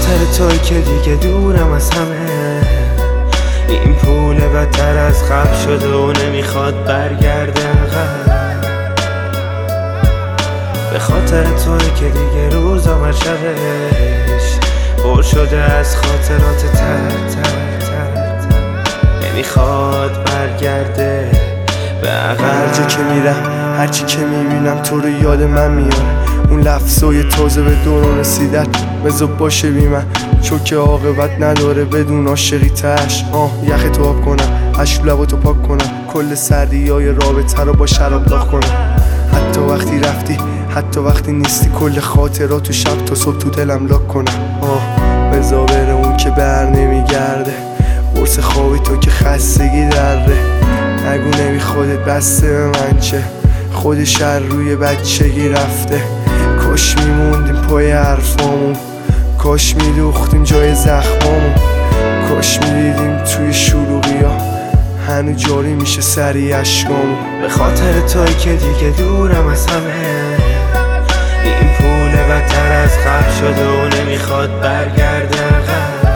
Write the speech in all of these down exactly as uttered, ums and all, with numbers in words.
خاطر توی که دیگه دورم از همه. این پول بدتر از قبل شده و نمیخواد برگرده عقب. به خاطر توی که دیگه روزا و شبش پر شده از خاطرات تر تر تر تر نمیخواد برگرده به عقب. هر جا که میرم هرچی که میبینم تو رو یاد من میاره. اون لفظای تازه به دوران رسیدت بذار باشه بی من، چون که عاقبت نداره بدون عاشقی تش. آه یخ تو آب کنم، اشک لباتو پاک کنم، کل سردی های رابطه رو با شراب داغ کنم. حتی وقتی رفتی حتی وقتی نیستی، کل خاطرات تو شب تا صبح تو دلم لاک کنم. آه بذار بره اون که بر نمیگرده، قرص خوابی تو که خستگی دره. نگو نمی خودت بسته به من چه، خودش هر روی بچگی رفته. کاش میموندیم پای حرفامون، کاش میدوختیم جای زخمامون، کاش میدیدیم توی شلوغی ها هنو جاری میشه سری اشکامون. به خاطر توی که دیگه دورم از همه. این پول بدتر از قبل شده و نمیخواد برگرده عقب.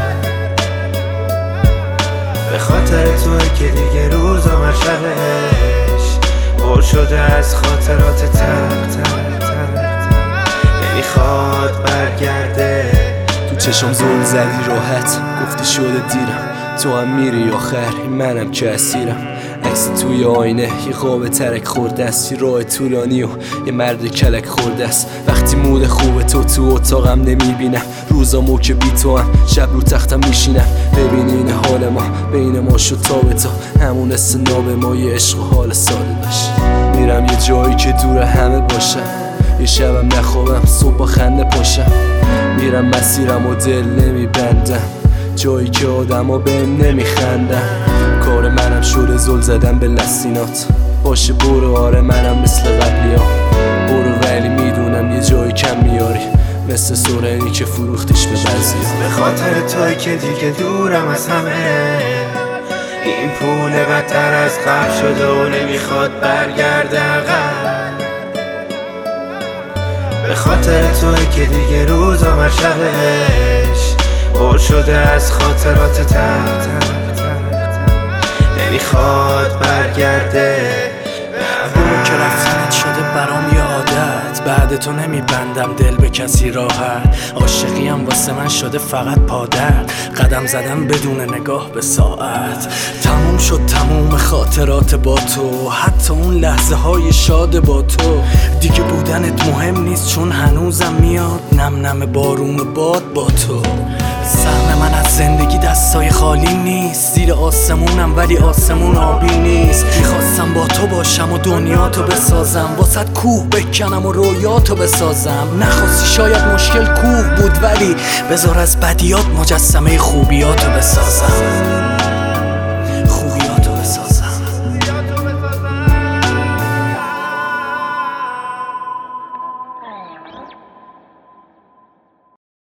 به خاطر توی که دیگه روزا و شبش پر شده از خاطرات تر تر تر نمیخواد برگرده. تو چشم زل زدی راحت، گفتی شده دیرم، تو هم میری آخر این منم که اسیرم. عکس توی آینه یه خواب ترک خورده است، یه راه طولانی و یه مرد کلک خورده است. وقتی مود خوبه تو تو اتاقم نمیبینم، روزامو که بی تو هم شب رو تختم میشینم. ببین این حال ما بین ما شد تا به تا، همون استناب ما یه عشق و حال ساده داشت. میرم یه جایی که دور همه باشم، یه شبم نخوابم صبح با خنده پاشم. میرم مسیرم و دل نمیبندم، جایی که آدم ها بهم نمیخندن. کار منم شده زل زدن به لسینات، باشه برو آره منم مثل قبلی ها. برو ولی میدونم یه جایی کم میاری، مثل سورنی که فروختش به بعضی. به خاطر توی که دیگه دورم از همه. این پول بدتر از قبل شده و نمیخواد برگرده عقب. به خاطر توی که دیگه روزا و شبش پر شده از خاطرات تر تر تر نمیخواد برگرده. اون که رفتنت شده برام یه عادت، بعد تو نمیبندم دل به کسی راحت. عاشقیم واسه من شده فقط پادر، قدم زدم بدون نگاه به ساعت. تموم شد تموم خاطرات با تو، حتی اون لحظه های شاد با تو. دیگه بودنت مهم نیست چون هنوزم میاد نم نم بارون باد با تو. سهم من از زندگی دستای خالی نیست، زیر آسمونم ولی آسمون آبی نیست. میخواستم با تو باشم و دنیا تو بسازم، واسد کوه بکنم و رویاتو بسازم. نخواستی شاید مشکل کوه بود، ولی بذار از بدیات مجسمه خوبیاتو بسازم.